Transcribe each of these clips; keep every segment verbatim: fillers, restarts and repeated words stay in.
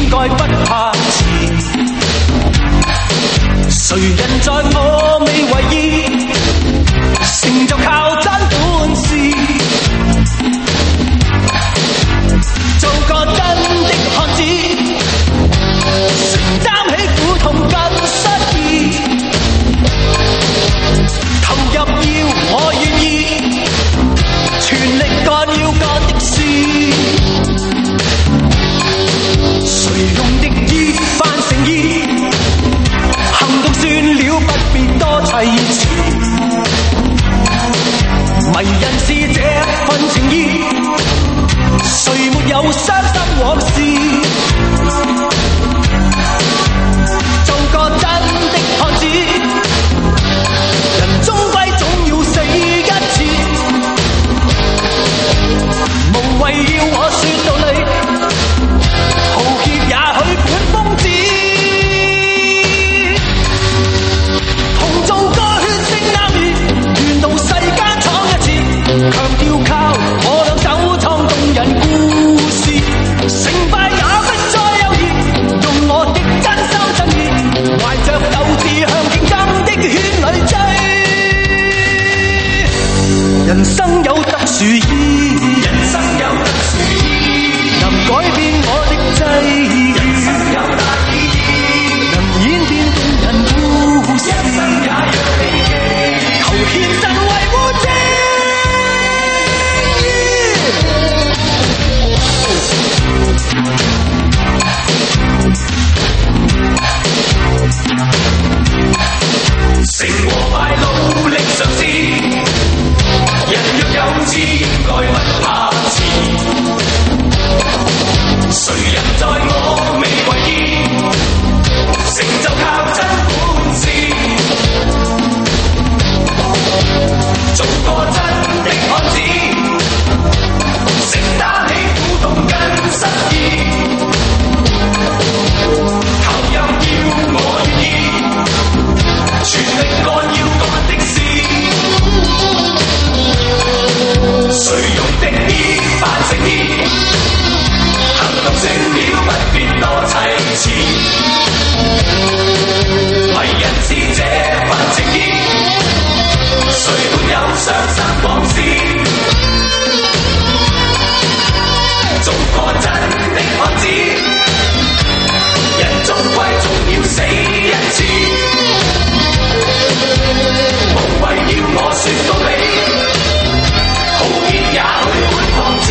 该不怕迟。谁人在我未为意，成就靠真本事。做个真的汉子，承担起苦痛跟失意。投入要我愿意，全力干要干的事。谁用的意扮成意，行动算了不必多砌词。迷人是这份情意，谁没有伤心往事？做个真的汉子，人终归总要死一次。无谓要我说道理，豪傑也許本瘋子。同做個血腥啱熱，願到世間闖一次，強調靠我兩手創動人故事。成敗也不再猶豫，用我的真心真意，懷着鬥志向競爭的圈裏追。人生有特殊意，人生有特殊意，能改變我的際遇，人生有大意義，能演變動人故事，一生也讓你記，求獻身維護正義。成和敗努力嘗試，人若有志應該不怕遲。誰人在我未為意，成就靠真本事。做個真的漢子，承擔起苦痛跟失意。投入要我願意，全力幹要幹的事。誰用的意扮成意，行動算了不必多砌詞。迷人是這份情意，誰沒有傷心往事？做個真的漢子，人終歸總要死一次。無謂要我說道理，豪傑也許會放肆。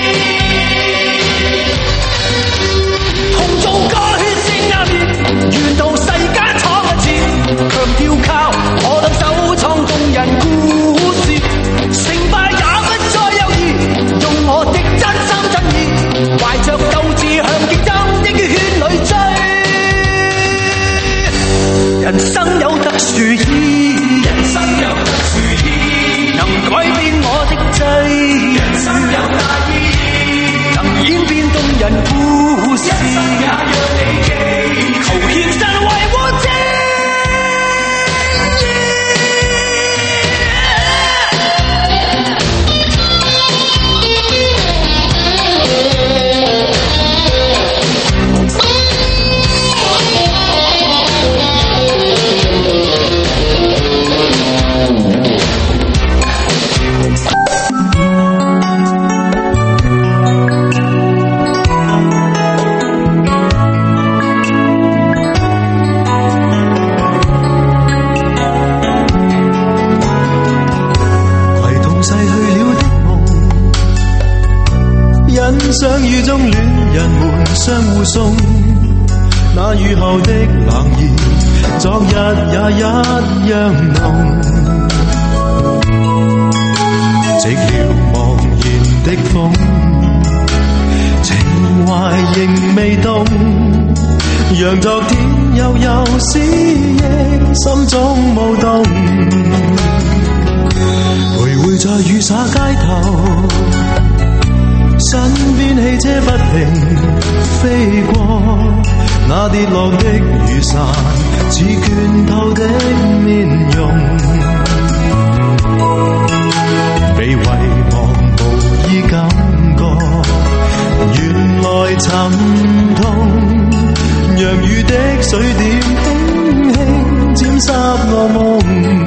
同做個血腥啱熱，願到世間闖一次，強調靠我兩手創動人故事。成敗也不再猶豫，用我的真心真意，懷着鬥志向競爭的圈裏追。人生有特殊意，人生有特殊意，能改變我的際遇，人生有大意義，能演變動人故事，一生也讓你記，求獻身維護正義。 相遇中戀人們相互送，那雨後的冷意，昨日也一樣濃。寂寥茫然的風，情懷仍未動，讓昨天悠悠思憶心中舞動，徘徊在雨灑街頭，身邊汽車不停飛過，那跌落的雨傘似倦透的面容，被遺忘無意感覺，原來沉痛。 水點輕輕沾濕我夢。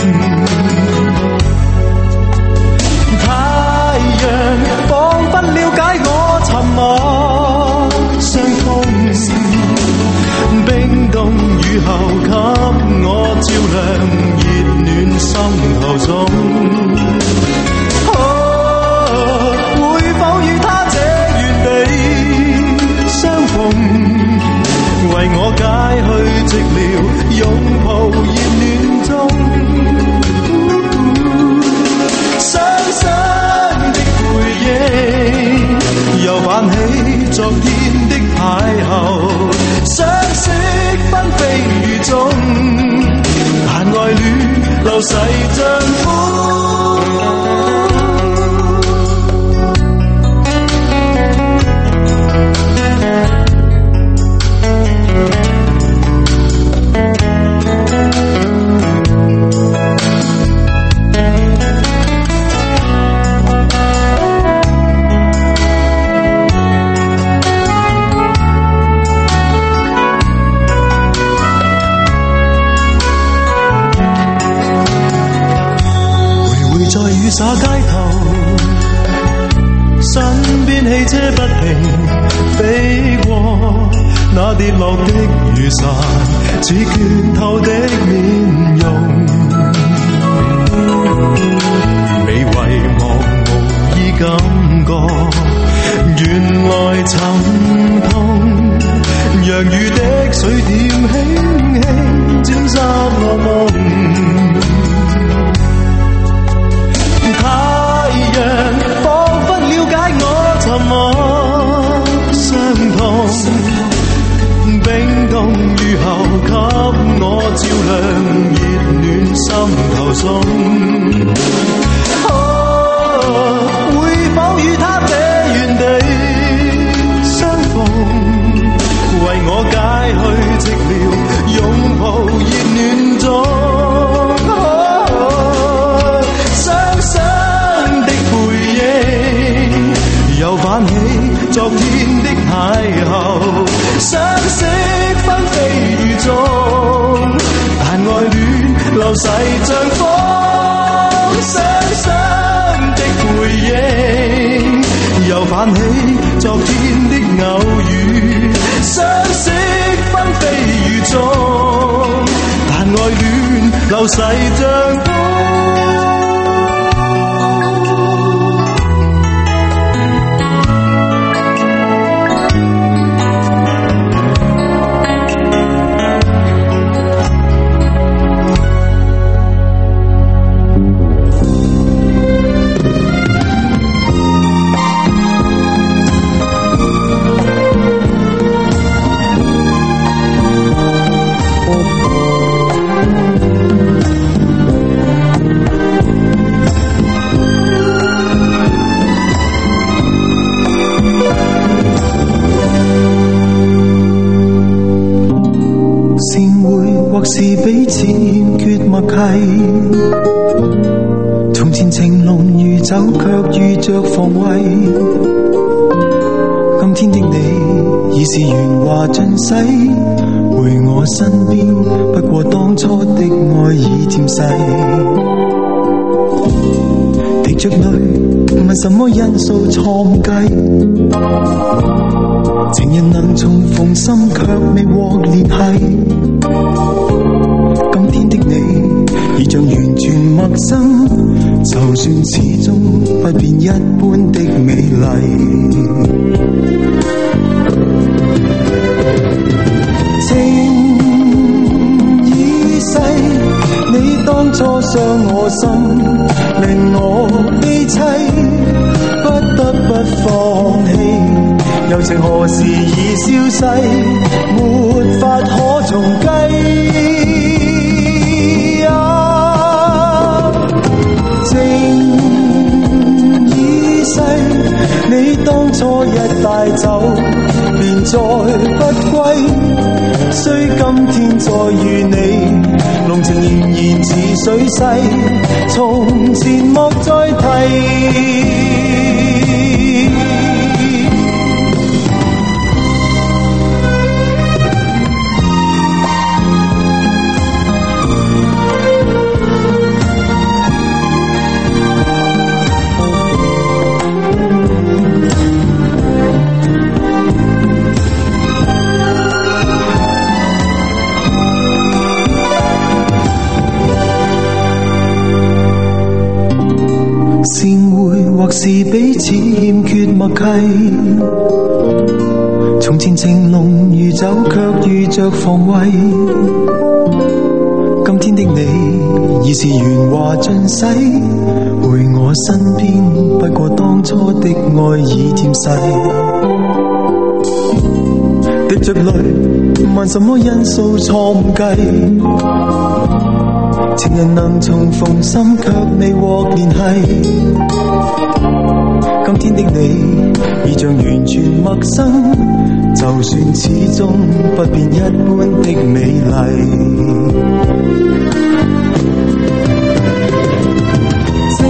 太陽彷彿了解我沉默傷痛，冰凍雨後給我照亮熱暖心頭中。會否與他這原地相逢，為我解去寂寥，擁抱熱暖中。傷心的回憶又泛起昨天的邂逅，相識紛飛雨中，但愛戀流逝像風。雨灑街頭，身邊汽車不停飛過，那跌落的雨傘似拳頭的面容，未遺忘無意感覺，原來沉痛，讓雨的水點輕輕沾濕我夢。太陽彷彿了解我沉默傷痛，冰凍雨後給我照亮熱暖心頭中。哦，會否與他這原地相逢，為我解去寂寥，擁抱熱暖中。又泛起昨天的邂逅，相識紛飛雨中，但愛戀流逝像風。傷心的回憶又泛起昨天的偶遇，相識紛飛雨中，但愛戀流逝像風。是彼此欠缺默契，從前情濃如酒，卻遇着防衛。今天的你已是鉛華盡洗，回我身邊，不過當初的愛已漸逝。滴着淚，問什麼因素錯誤計？情人能重逢心，卻未獲聯繫。今天的你已像完全陌生，就算始終不變一般的美麗。情已逝，你當初傷我心，令我悲凄，不得不放棄。友情何時已消逝，沒法可重計。情已逝，你當初一帶走，便再不歸。雖今天再遇你，濃情仍然似水逝，從前莫再提。 是彼此欠缺默契。從前情濃如酒，卻遇着防衛。今天的你已是圓滑盡洗，回我身邊，不過當初的愛已漸逝。滴着淚，問什麼因素錯誤計？情人能重逢心，卻未獲聯繫。今天的你已像完全陌生，就算始終不變一般的美麗。情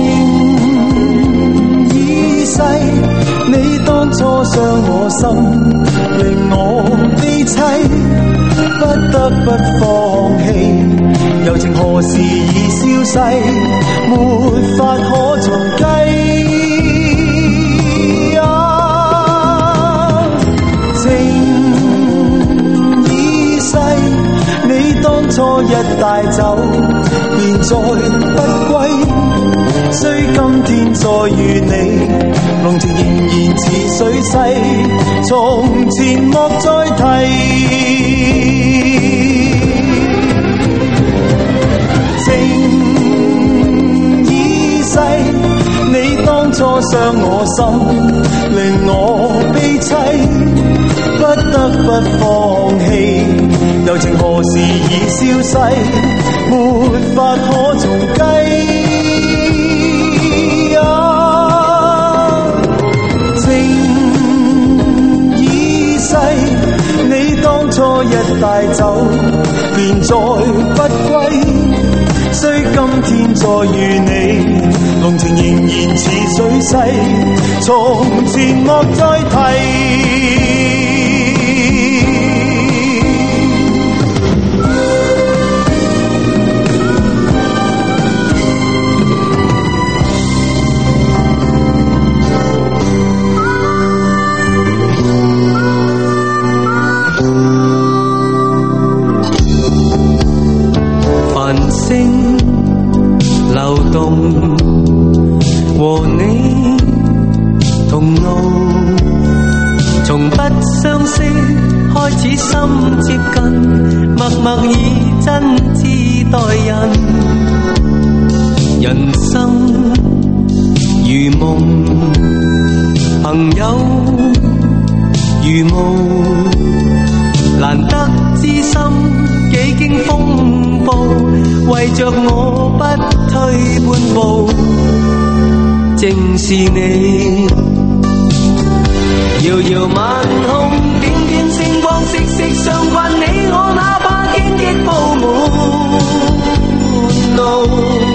已逝，你當初傷我心，令我悲凄，不得不放棄。柔情何時已消逝，沒法可重計。當初一帶走，便再不歸。雖今天再遇你，濃情仍然似水逝，從前莫再提。情已逝，你當初傷我心，令我悲凄，不得不放棄。柔情何時已消逝，沒法可重計。啊，情已逝，你當初一帶走，便再不歸。雖今天再遇你，濃情仍然似水逝，從前莫再提。和你同路，從不相識開始心接近，默默以真摯待人。人生如夢，朋友如霧，難得知心幾經風暴，為着我不退半步。正是你，遙遙晚空，點點星光，息息相關。你我哪怕荊棘鋪滿路，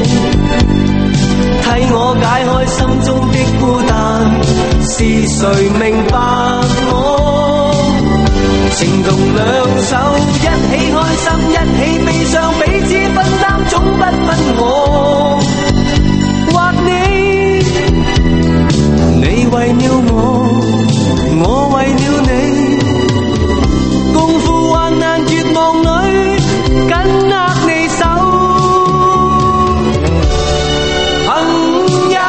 替我解開心中的孤單。是誰明白我？情同兩手，一起開心，一起悲傷，彼此分擔，總不分我或你。你為了我，我為了你，共赴患難絕望裏，緊握你手，朋友。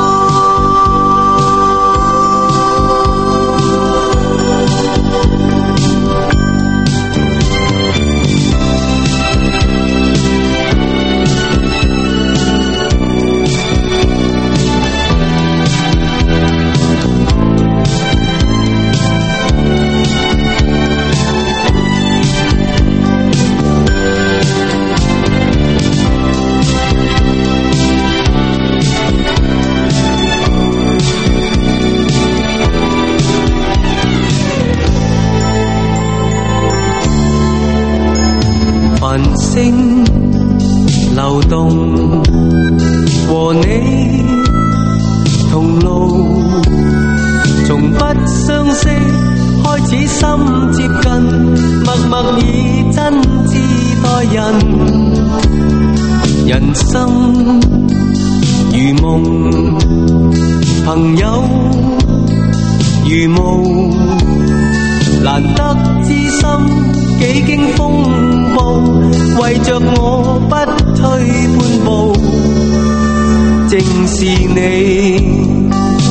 繁星流動，和你同路，從不相識開始心接近，默默以真摯待人。人生如夢，朋友如霧，難得知心幾經風暴，為着我不退半步。正是你，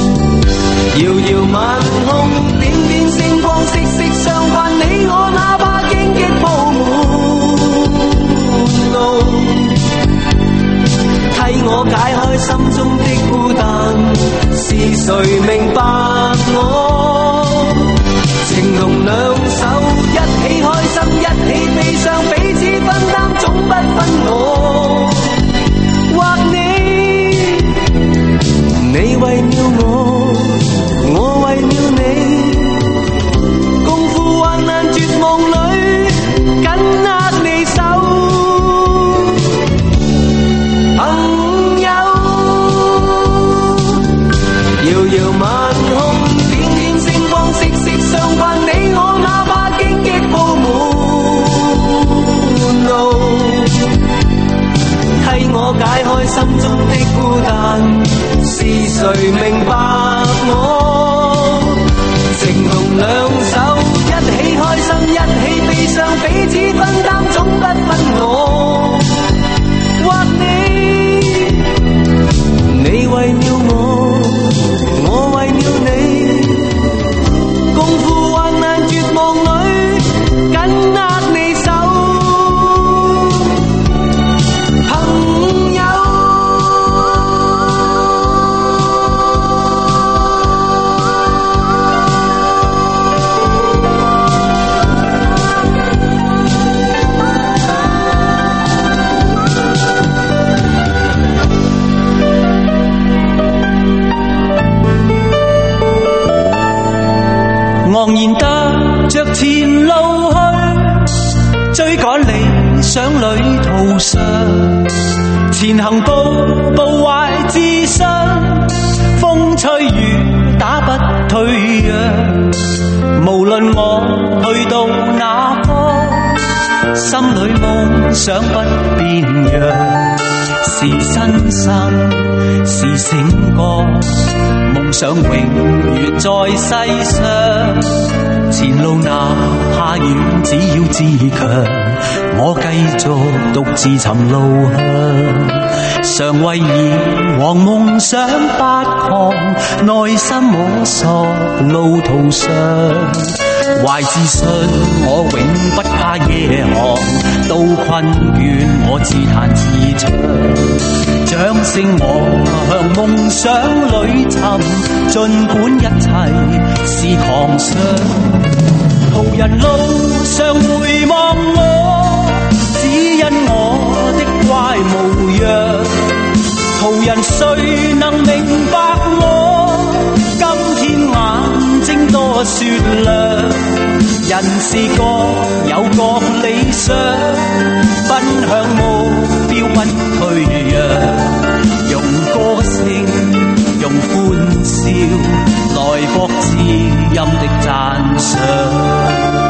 上，前行步步懷自信，風吹雨打不退讓。無論我去到哪方，心裏夢想不變樣。是新生，是醒覺，夢想永遠在世上。前路哪怕遠，只要自強，我繼續獨自尋路向。常為以往夢想不狂，內心摸索路途上。懷自信，我永不怕夜航，到困倦我自彈自唱。掌聲我向夢想裏尋，儘管一切是狂想。途人路上回望我，只因我的乖模樣。途人誰能明白我？今天眼睛多雪亮。人是各有各理想，奔向目標不退讓。用歌聲，用歡笑，來博知音的讚賞。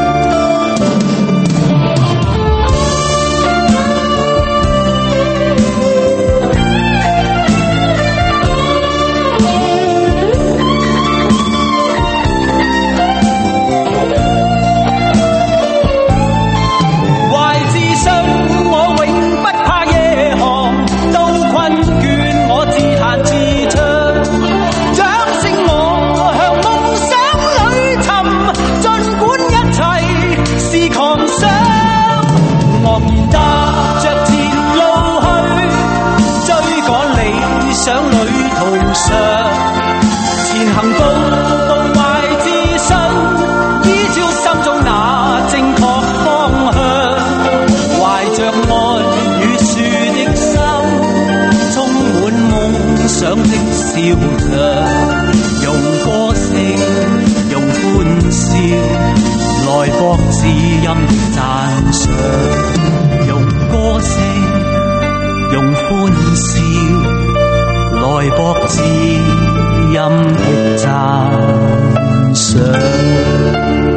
笑着，用歌聲，用歡笑，來博知音的讚賞。用歌聲，用歡笑，來博知音的讚賞。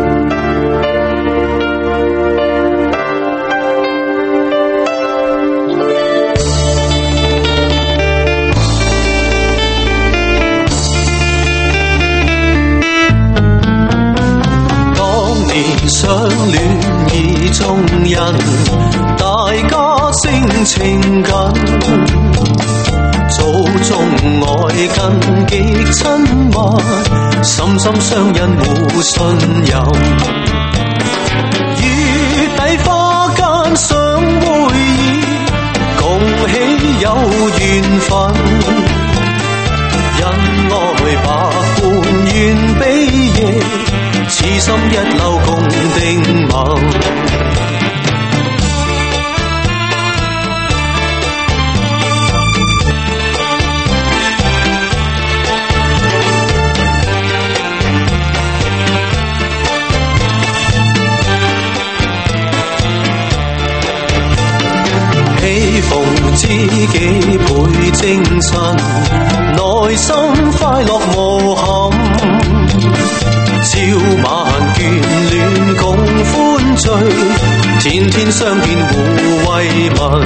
相戀意中人，大家性情緊，早中愛近極親密，深深相印互信任。月底花間相會意，共喜有緣分。恩愛百般願比翼，此心一縷共定盟。喜逢知己倍精神，內心快樂無憾。朝晚眷戀共歡聚，天天相見互慰問。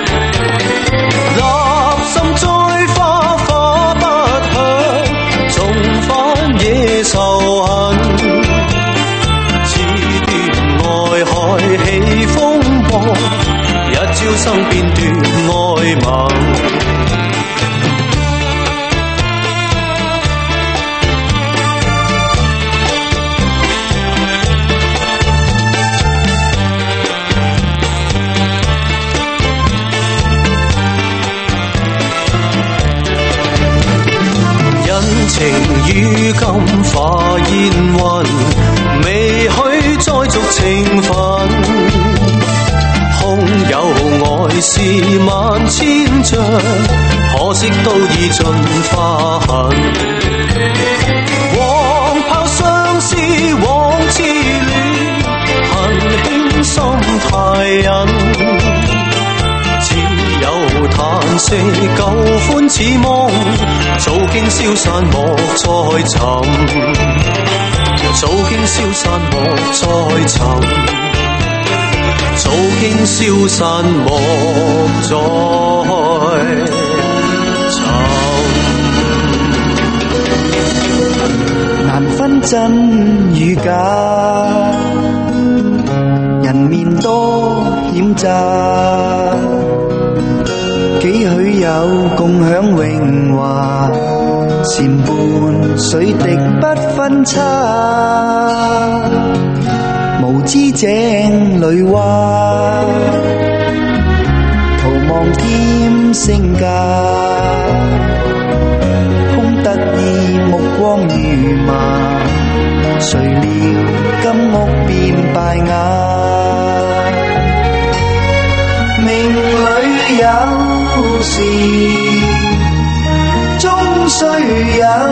立心栽花花不響，重返野仇恨。此段愛海起風波，一朝生變斷愛盟。情於今化煙雲，未許再續情分。空有愛是萬千丈，可惜都已盡花痕。黃炮相思往痴戀，恨輕心太隱。 说旧歡似夢，早經消散莫再尋，早經消散莫再尋，早經消散莫再尋。 難分真與假，人面多險詐，幾許有共享榮華，禪伴水滴不分差，無知井裏蛙，徒望添聲價，空得意目光如麻，誰料金屋變敗瓦。命裏有時終須有，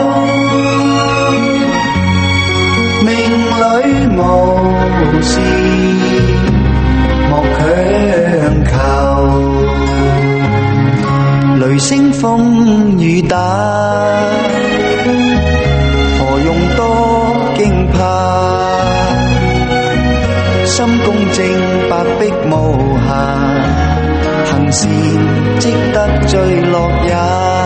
命裏無事莫強求。雷聲風雨打，何用多驚怕？心公正白璧無瑕，行善積得最樂也。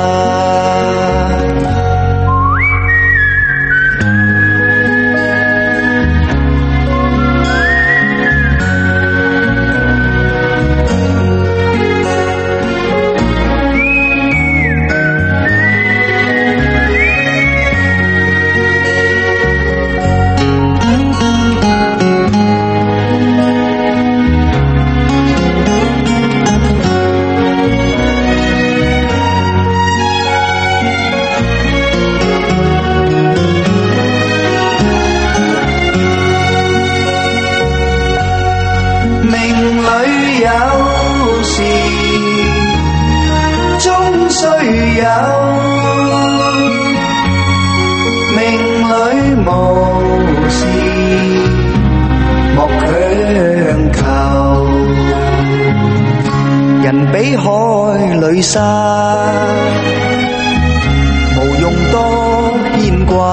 比海裏沙，無用多牽掛。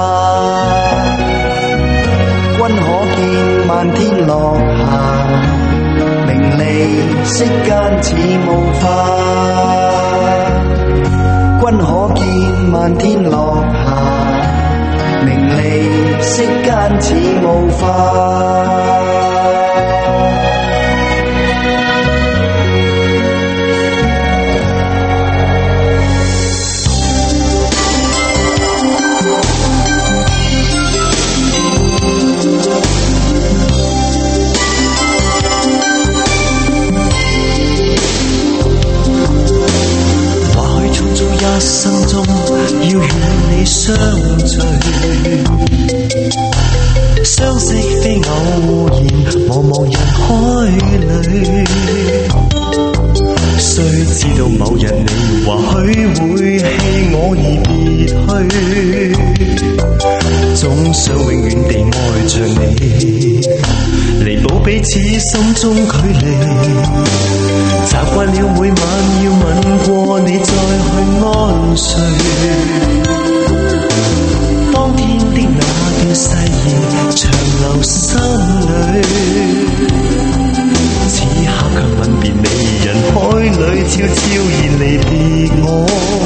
君可見漫天落霞，名利息間似霧化。君可見漫天落霞，名利息間似霧化。一生中要與你相聚，相識非偶然，茫茫人海裏，雖知道某日你或許會棄我而別去，總想永遠地愛着你，彌補彼此心中距離。習慣了每晚要吻過你再去安睡，當天的那段誓言長留心裏，此刻卻吻別你，人海裏悄悄然離別我，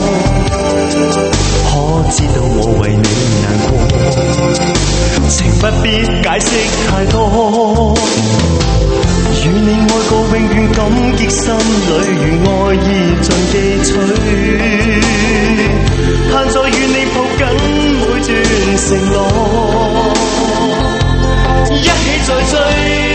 可知道我為你難過，情不必解釋太多，與你愛過永遠感激，心裏如愛意盡記取，盼再與你抱緊每段承諾，一起再追。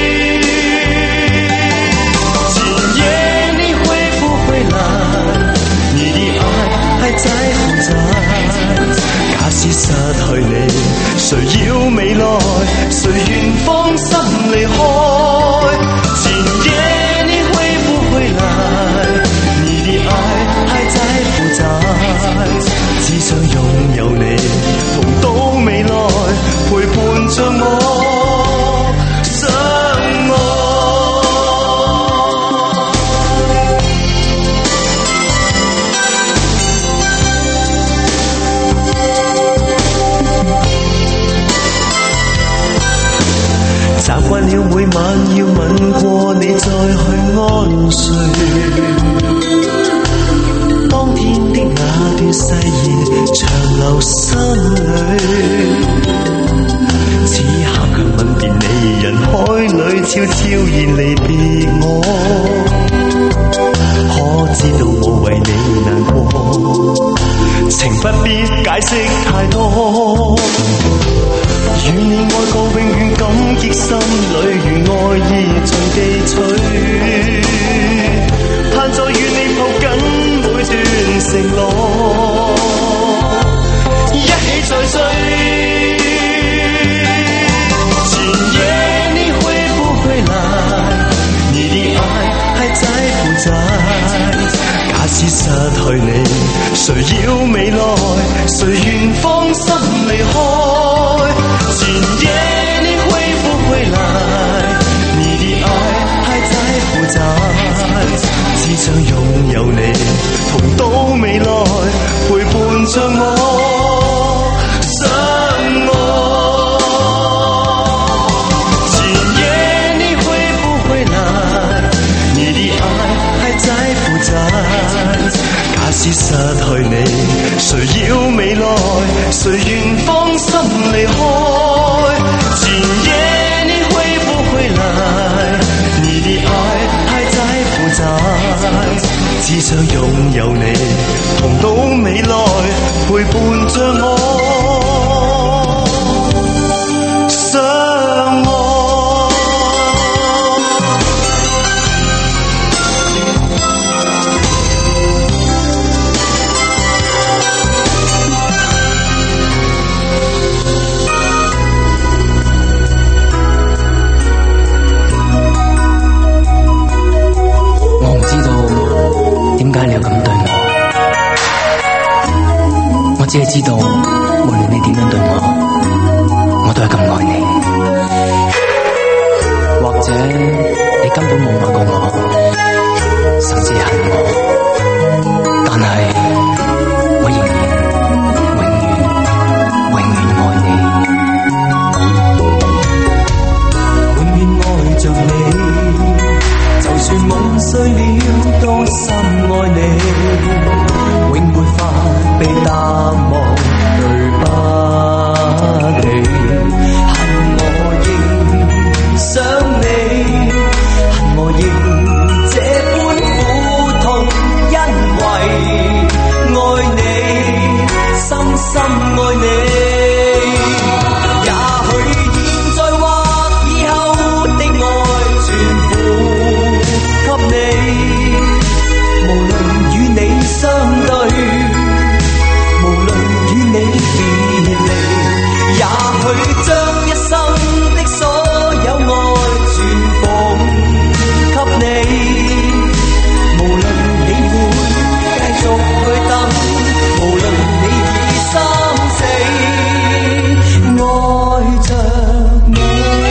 今夜你會不會來？你的愛還在不在？假使失去你，誰要未來？誰願放心離開？今夜你會不會來？你的愛還在不在？只想擁有你，同到未來，陪伴着我相愛。 隨地取，盼再與你抱緊每段承諾，一起再追。今夜你會不會來？你的愛還在不在？假使失去你，誰要未來？誰願放心離開？今夜你會不會來？你的愛還在不在？只想擁有你，同到未來，陪伴着我相愛。今夜你會不會來？你的愛還在不在？假使失去你，誰要未來？誰願放心離開？今夜你會不會來？你的愛還在不在？只想擁有你，同到未來，陪伴着我相愛。 點解你要咁對我？我只係知道，無論你點樣對我，我都係咁愛你。或者你根本冇愛過我，甚至恨我，但係我仍然永遠永遠愛你，永遠愛着你。就算夢碎了，都深愛你，永沒法被淡忘，對不起。恨我仍想你，恨我仍這般苦痛，因為愛你，深深愛你。也許現在或以後的愛全部給你，無論與你相對，無論與你別離，也許將一生的所有愛全部給你，無論你會繼續去等，無論你已心死，愛着你。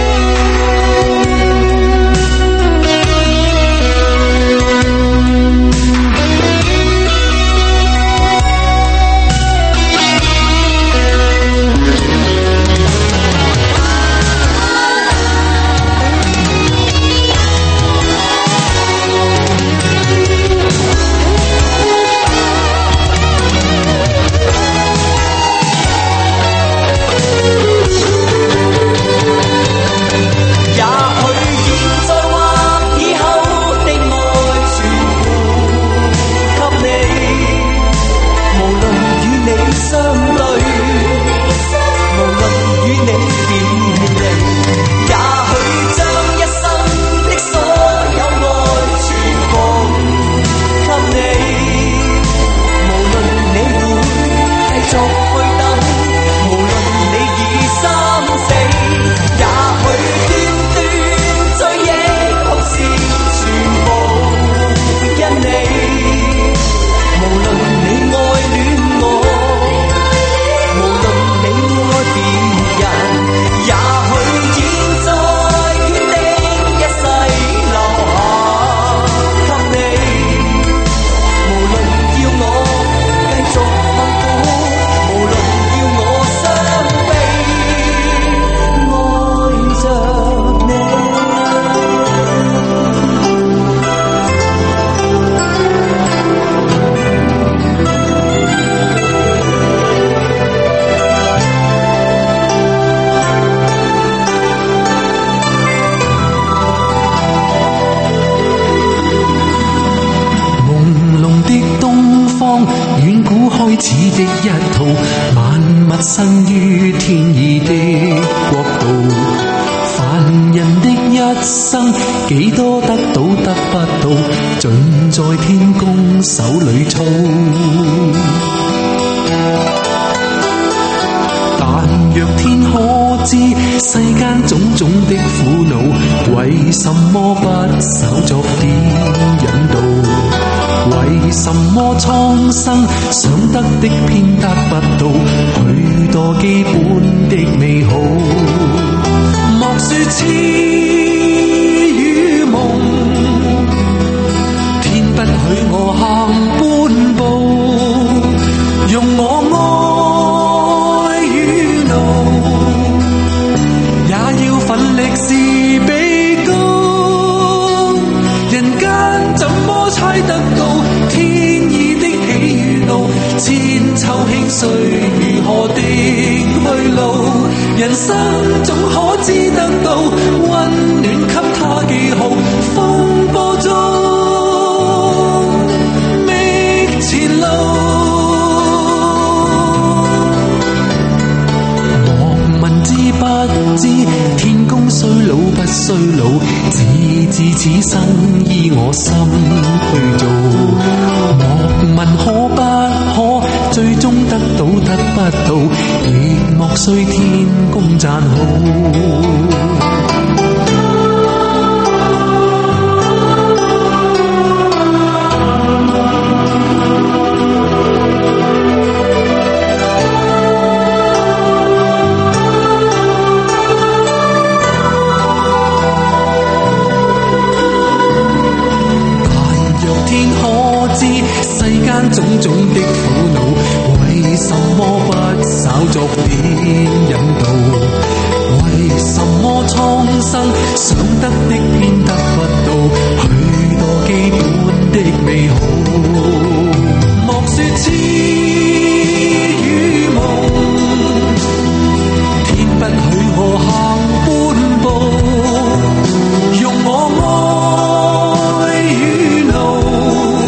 生於天意的國度，凡人的一生幾多得到得不到，盡在天公手裏操。但若天可知世間種種的苦惱，為什麼不稍作點引導？為什麼蒼生想得的偏得不到許多基本的美好？莫說痴與夢，天不許我行半步，用我愛與怒，也要奮力是比高。人間怎麼猜得到天意的喜與怒？千秋興衰如何的去路？人生總可知得到溫暖給他記號，風波中覓前路。莫問知不知天公衰老不衰老，只知此生依我心去做。莫問可不可最終得到得不到，亦莫需天公讚好。種種的苦惱，為什麼不稍作點引導？為什麼蒼生想得的偏得不到許多基本的美好？莫說痴與夢，天不許我行半步，用我愛與怒，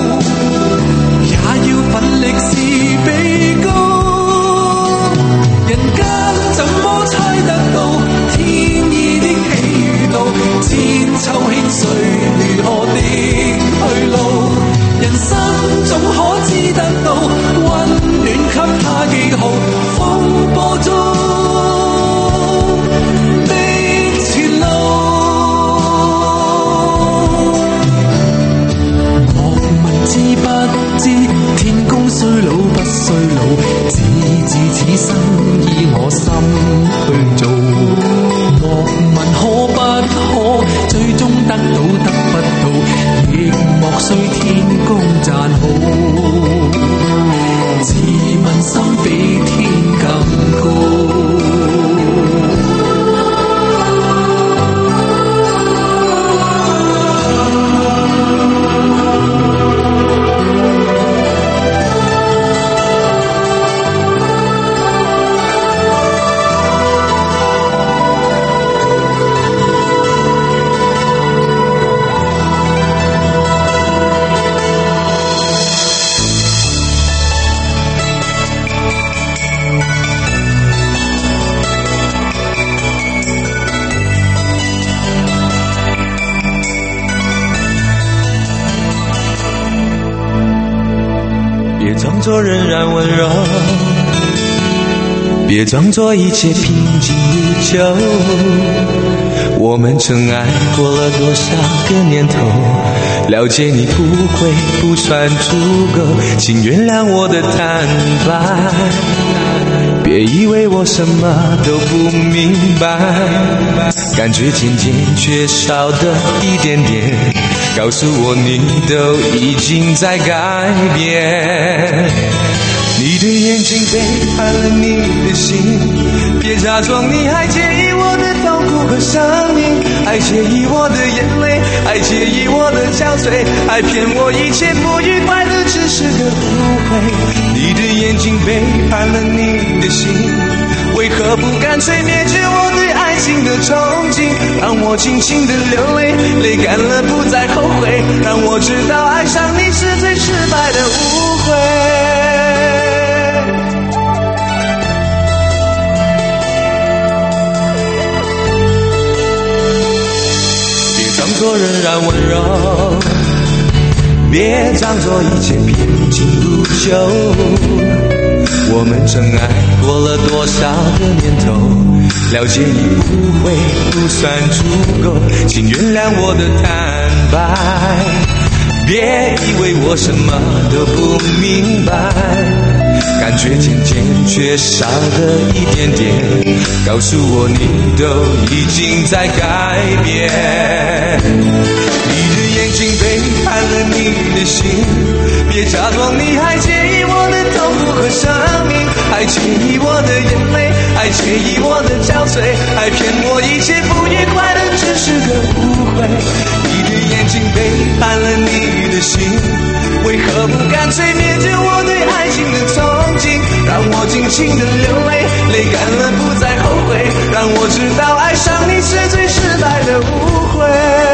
奮力是比高。人間怎麼猜得到天意的喜與怒？千秋興衰如何的去路？人生總可知得到溫暖給他記號，風波中的前路。莫問知不知天公衰老不衰老，只知此生依我心去做。莫問可不可最終得到得不到，亦莫需天公讚好。自問心比天更高。 别装作仍然温柔，别装作一切平静如旧。我们曾爱过了多少个年头，了解你不会不算足够，请原谅我的坦白。别以为我什么都不明白，感觉渐渐缺少的一点点，告诉我你都已经在改变。你的眼睛背叛了你的心，别假装你还介意我的痛苦和伤心，还介意我的眼泪，还介意我的憔悴，还骗我一切不愉快的只是个误会。你的眼睛背叛了你的心，为何不干脆灭绝我对爱情的憧憬，让我轻轻的流泪，泪干了不再后悔，让我知道爱上你是最失败的误会。 说仍然温柔，别装作一切平静如旧。我们真爱过了多少个年头，了解你不会不算足够，请原谅我的坦白，别以为我什么都不明白，感觉渐渐缺少了一点点，告诉我你都已经在改变。你的眼睛背叛了你的心，别假装你还介意我的痛苦和生命，还介意我的眼泪，还介意我的憔悴，还骗我一切不愉快的只是个误会。你的眼睛背叛了你的心，为何不干脆灭绝我对爱情的憧憬，让我尽情的流泪，泪干了不再后悔，让我知道爱上你是最失败的误会。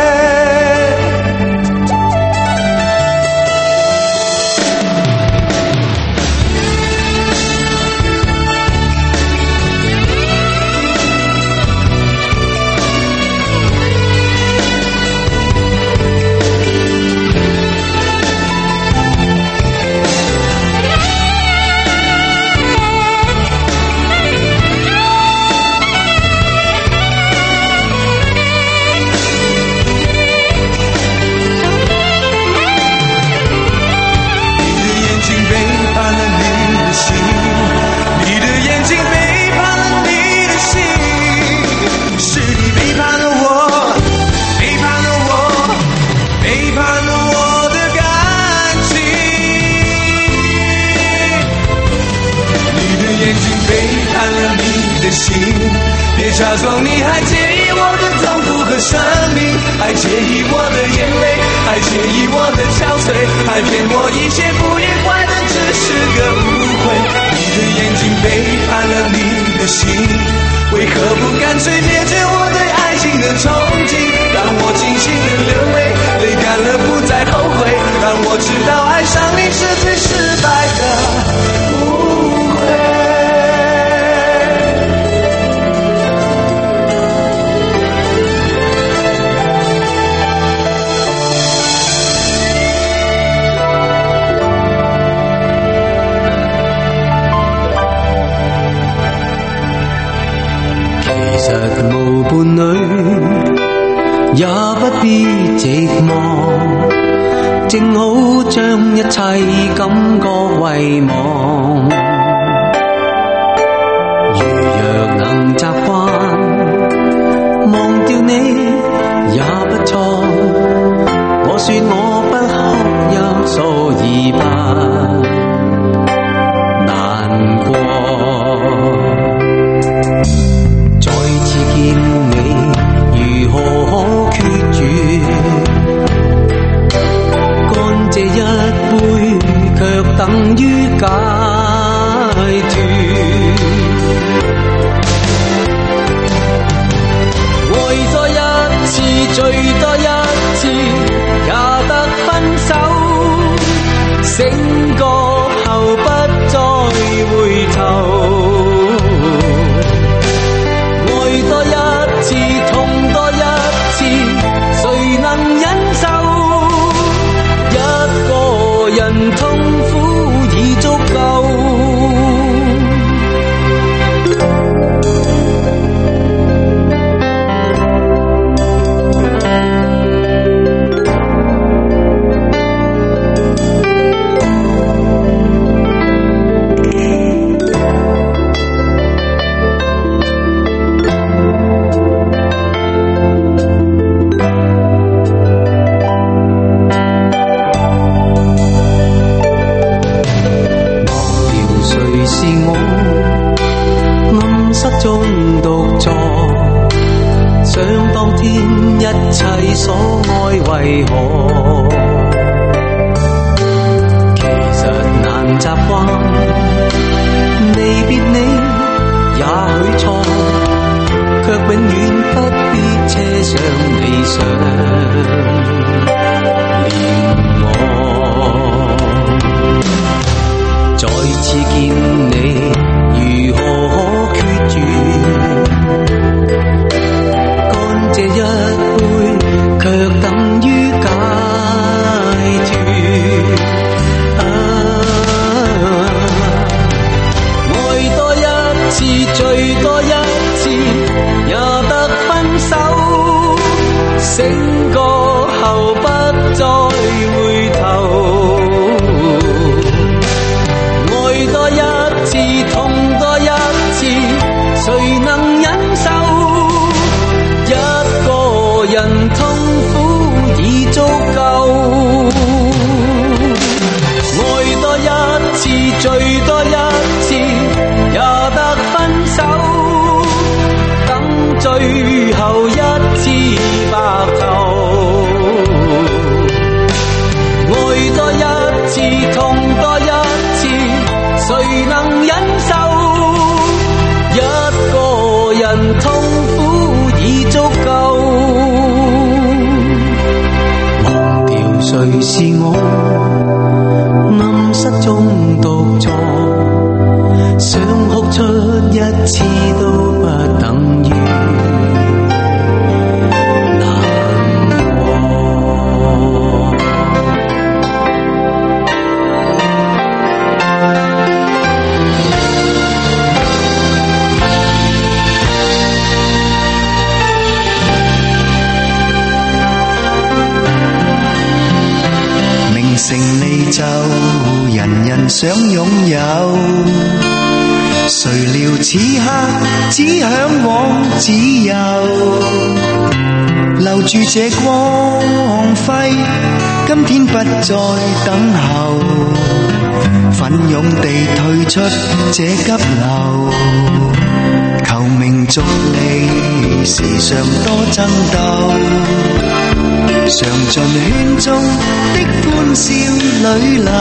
别假装你还介意我的痛苦和生命，还介意我的眼泪，还介意我的憔悴，还骗我一切不愉快的只是个误会。你的眼睛背叛了你的心，为何不干脆灭绝我对爱情的憧憬，让我尽情的流泪，泪干了不再后悔，让我知道爱上你是最失败的误会。 其實無伴侶也不必寂寞，正好將一切感覺遺忘。如若能習慣忘掉你也不錯，我說我不哭泣，所以不難過。再次見你如何可決絕，乾這一杯卻等於解脫。愛多一次醉多一次也得分手，醒覺後不再回頭。多一次痛多一次，誰能忍受？一個人痛苦已足夠。中獨坐，想當天一切所愛為何？其實難習慣，離別你也許錯，卻永遠不必車上理想念我。再次見你如何可決絕，乾這一杯卻等再回頭。愛多一次，痛多一次，誰能忍受？一個人痛苦已足夠。愛多一次，醉多一次，也得分手。等最後一次白頭。愛多一次，痛多一次，誰能忍受？一個人痛苦已足夠。忘掉誰是我，暗室中獨坐，想哭出一次都不等於成離就人人想擁有，誰料此刻只向往自由，留住這光輝，今天不再等候，奮勇地退出這急流，求名逐利時常多爭鬥，嘗盡圈中的歡笑裏流，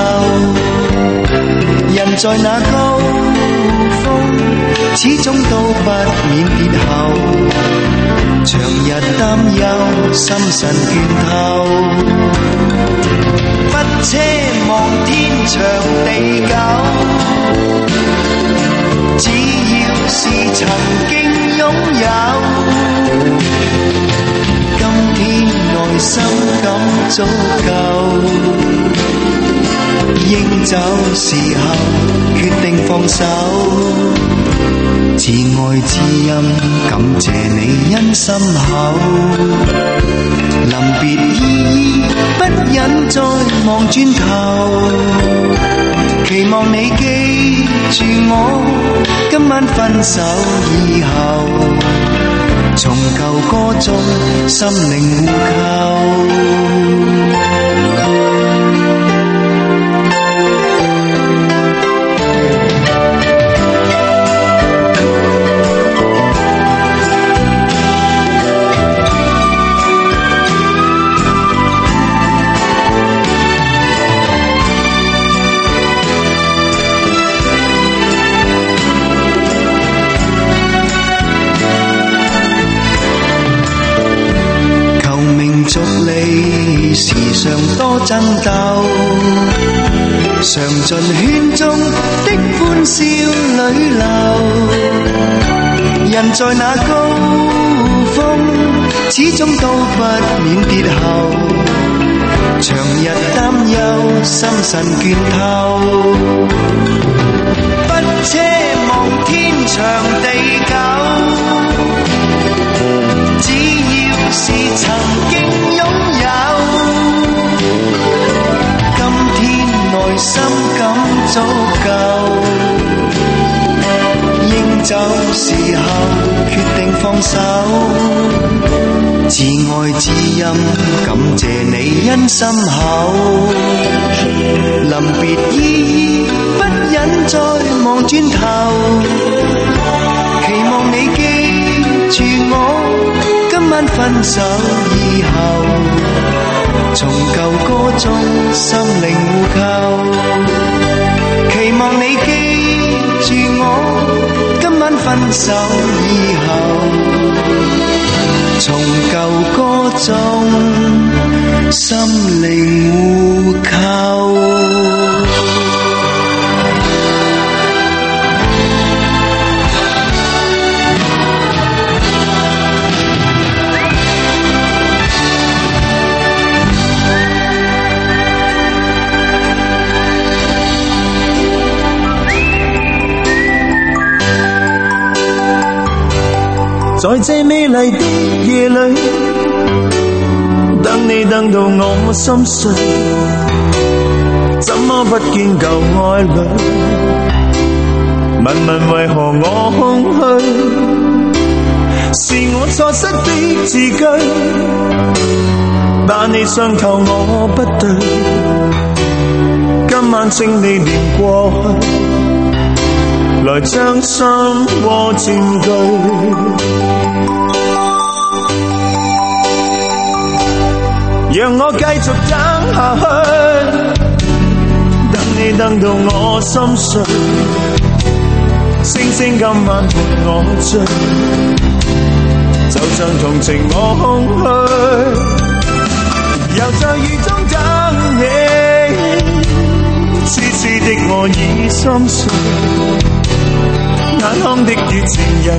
人在那高峰始終都不免跌後，長日擔憂心神倦透，不奢望天長地久，只要是曾經擁有，今天內心感足夠，應走時候決定放手，自愛自恩感謝你因心厚，臨別依依不忍再望轉頭，期望你記住我，今晚分手以後，從舊歌中心靈互扣。逐利時常多爭鬥，嘗盡圈中的歡笑裏流，人在那高峰始終都不免跌後，長日擔憂心神倦透，不奢望天長地久，只要是曾經擁有，今天內心感足夠，應走時候決定放手，自愛自恩感謝你因心厚，臨別依依不忍再望轉頭，期望你記住我，今晚分手以後，從舊歌中心靈互扣，期望你記住我，今晚分手以後，從舊歌中心靈互扣。 在這美麗的夜裏，等等你等到我心碎，怎麼不見舊愛侶？問問為何我空虛？是我錯失的字句，但你傷透我不對。今晚請你念過去，來將心窩佔據。讓我繼續等下去，等你等到我心碎，星星今晚陪我醉，就像同情我空虛，又在雨中等你，痴痴的我已心碎，眼眶的熱情隱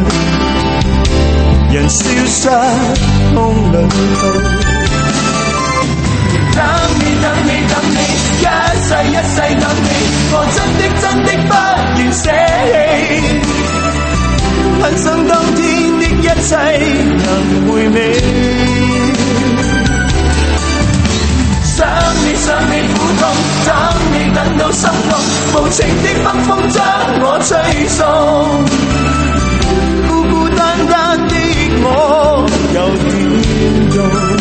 退，人消失風裏去。等你等你等你，一世一世等你，我真的真的不願捨棄，很想當天的一切能回味，想你想你苦痛，等你等到心痛，無情的北風將我吹送，孤孤單單的我又點用？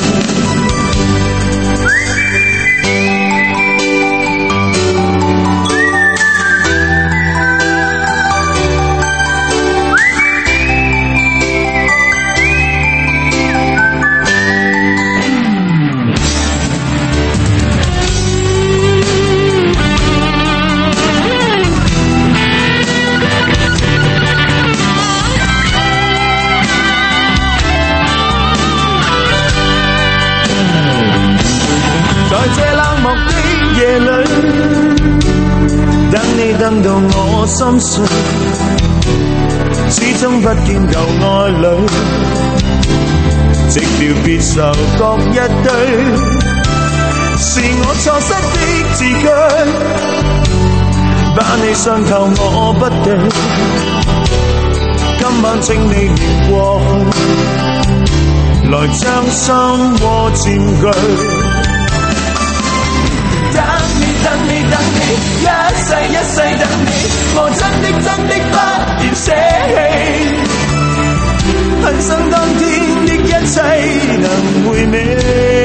夜裏等你等到我心碎，始終不見舊愛侶，寂寥別愁各一堆，是我錯失的字句，把你傷透我不對，今晚請你念過去，來將心窩佔據。等你等你等你，一世一世等你，我真的真的不願捨棄，很想當天的一切能回味，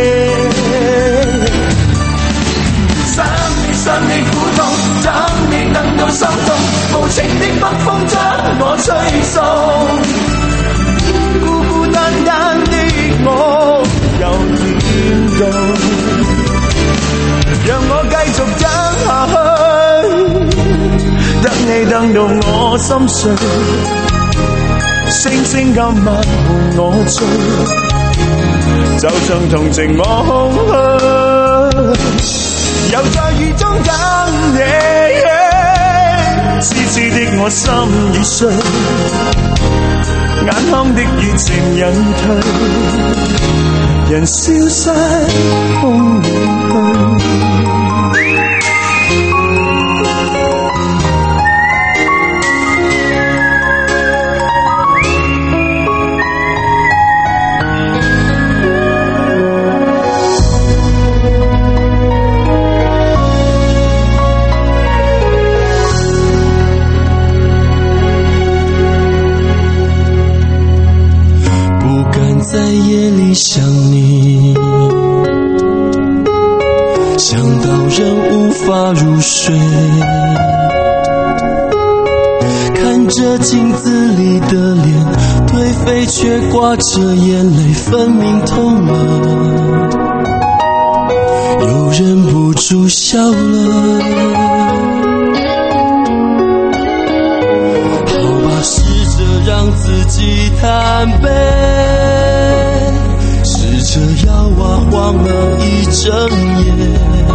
想你想你苦痛，等你等到心痛，無情的北風將我吹送，孤孤單單的我又點到？讓我繼續等下去，等你等到我心碎，星星今晚伴我醉，就像同情我空虛，又在雨中等你，痴痴的我心已碎，眼眶的熱情隱退，人消失風裏去。 在夜里想你，想到人无法入睡，看着镜子里的脸，颓废却挂着眼泪，分明痛了，又忍不住笑了。好吧，试着让自己坦白，试着要啊忘了一整夜，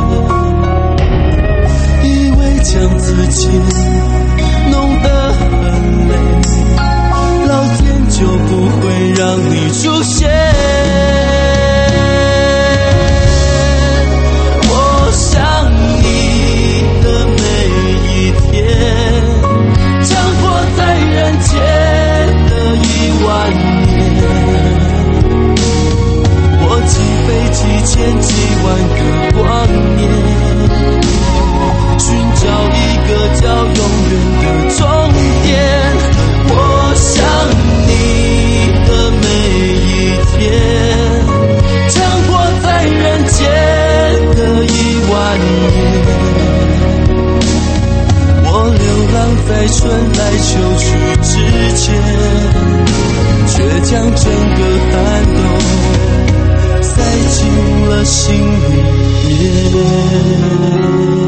以为将自己弄得很累，老天就不会让你出现。我想你的每一天，将活在人间的一万年，我几杯酒万个光年，寻找一个叫永远的终点。我想你的每一天，将活在人间的一万年。我流浪在春来秋去之间，却将整个寒冬塞进了心里面。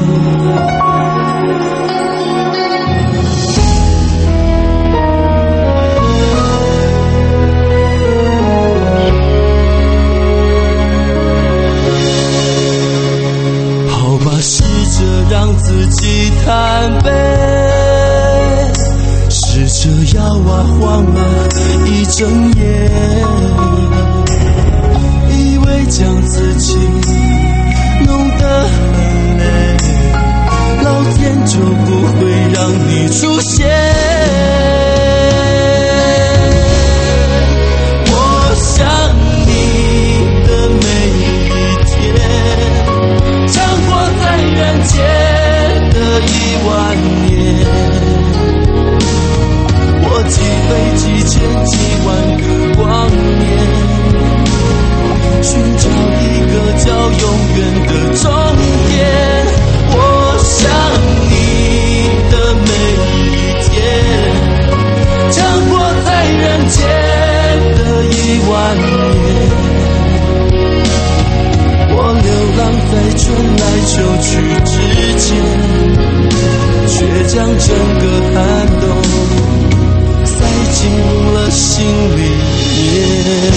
好吧，试着让自己坦白，试着摇啊晃啊一整夜，以为将自己弄得很累，老天就不会让你出现。我想你的每一天，将活在人间的一万年。我几飞几千几万个光年，寻找一个叫永远的终点。我想你的每一天，将活在人间的一万年。我流浪在春来秋去之间，却将整个寒冬塞进了心里面。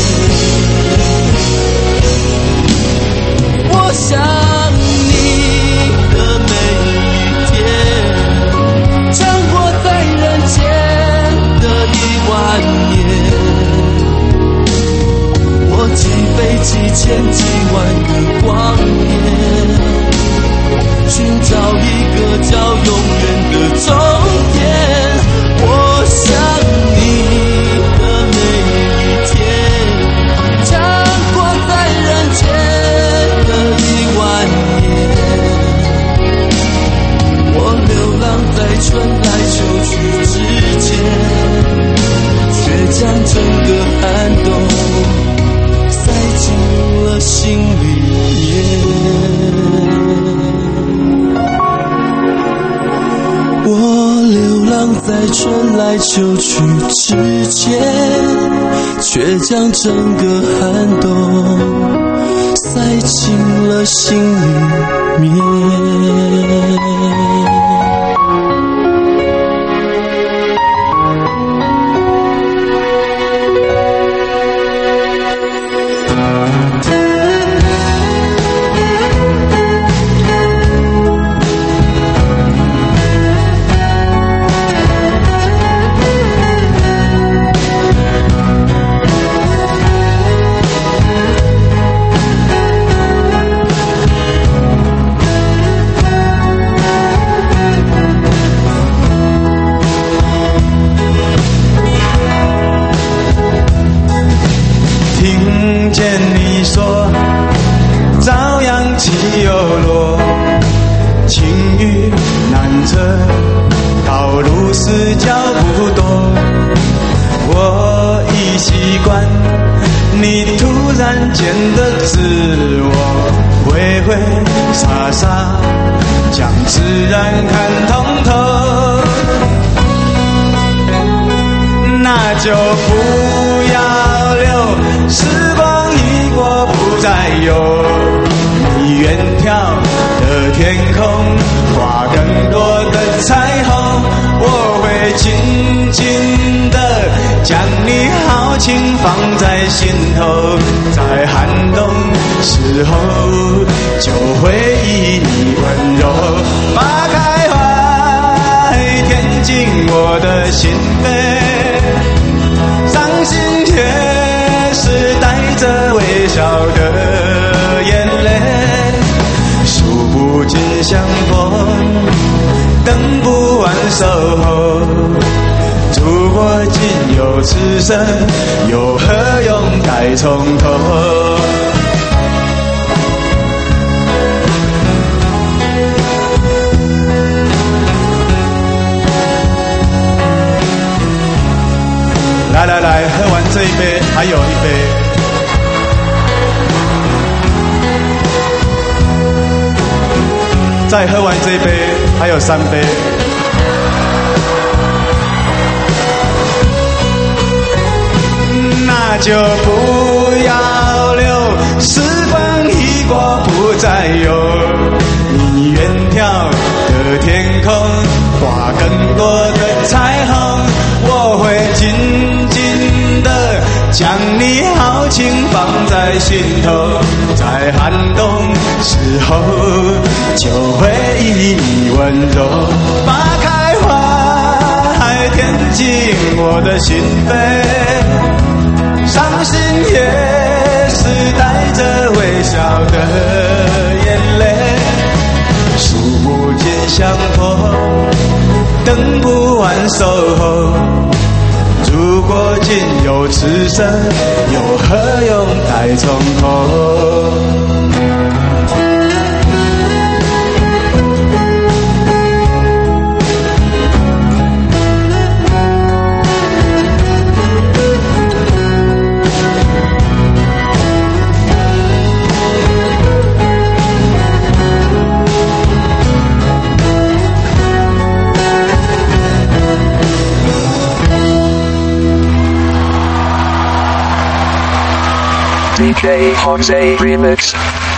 我想你的每一天，将活在人间的一万年。我几飞几千几万个光年，寻找一个叫永远的终点。我想你的每一天，将活在人间的一万年。我流浪在春来秋去之间，却将整个寒冬塞进了心里面。我流浪在春来秋去之间，却将整个寒冬塞进了心里面。 就不要留，时光一过不再有。你远眺的天空，画更多的彩虹。我会静静地将你豪情放在心头，在寒冬时候就会以你温柔。花开怀，填进我的心扉。伤心却是带着微笑的眼泪，数不尽相逢，等不完守候。如果仅有此生，又何用再从头？ 再喝完这一杯，还有三杯。那就不要留，时光一过不再有。你远眺的天空，画更多的彩虹，我会紧紧的将你豪情放在心头，在寒冬时候就会以你温柔花开花海，填进我的心扉。伤心也是带着微笑的眼泪，数不尽相逢，等不完守候。如果仅有此生，又何用再从头 D J Jose Remix.